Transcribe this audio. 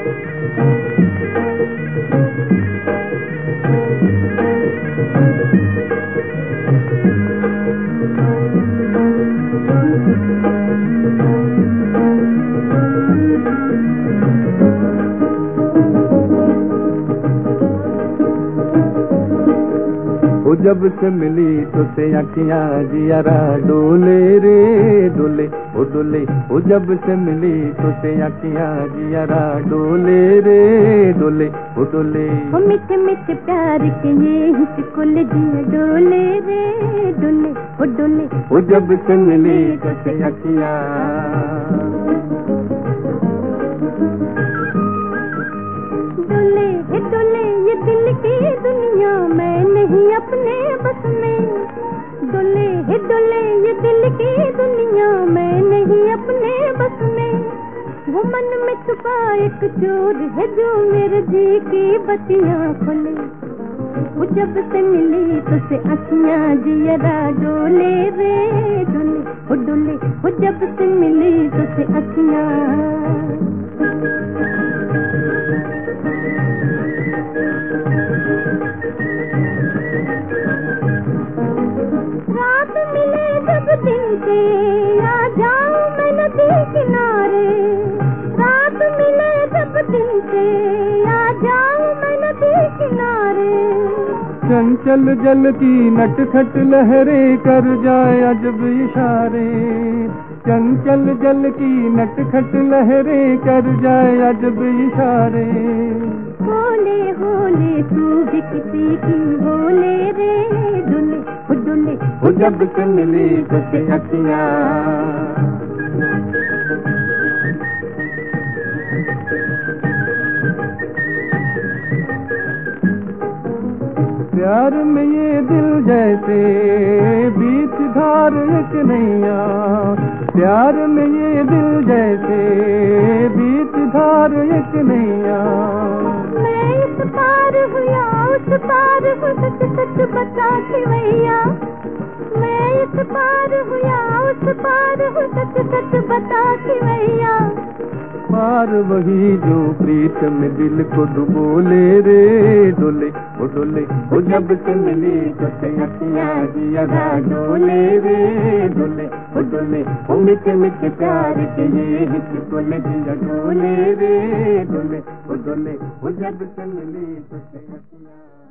जब से मिली तुझसे अखियां जियारा डोले रे डोले ओ डोले ओ जब से मिली तुझसे अखियां जियारा डोले रे डोले ओ डोले ओ मीठे मीठे प्यार के ये हिचकुल जिया डोले रे डोले ओ डोले ओ जब से मिली तुझसे अखियां डोले हे डोले ये दिल की दुनिया मैं नहीं अपने बस में डोले हे डोले ये दिल की दुनिया मैं नहीं अपने बस में वो मन में छुपा एक चोर है जो मेरे जी की बत्तियां खोले वो जब से मिली तुझसे अखियां जियरा डोले रे डोले वो डोले वो जब से मिली तुझसे अखियां दिन से आ जाऊं मैं नदी किनारे रात मिले जब दिन से आ जाऊं मैं नदी किनारे चंचल जल की नटखट लहरे कर जाए अजब इशारे चंचल जल की नटखट लहरे कर जाए अजब इशारे होले होले तू भी किसी की होले रे डुले डुले वो जब से मिली तुझसे अखियां प्यार में ये दिल जैसे बीच धार एक नैया प्यार में ये दिल जैसे बीच धार एक नैया मैं इस पार हुआ उस पार हूँ सच सच बता के भैया मैं इस पार हुआ उस पार हूँ सच सच बता के भैया पार वही जो प्रीत में दिल को डुबोले रे डोले ओ डोले ओ जब से मिली तुझसे अखियां जिया डोले रे डोले ओ डोले ओ मीठे मीठे प्यार के ये हिचकुल जिया डोले रे डोले ओ डोले ओ जब से मिली तुझसे अखियां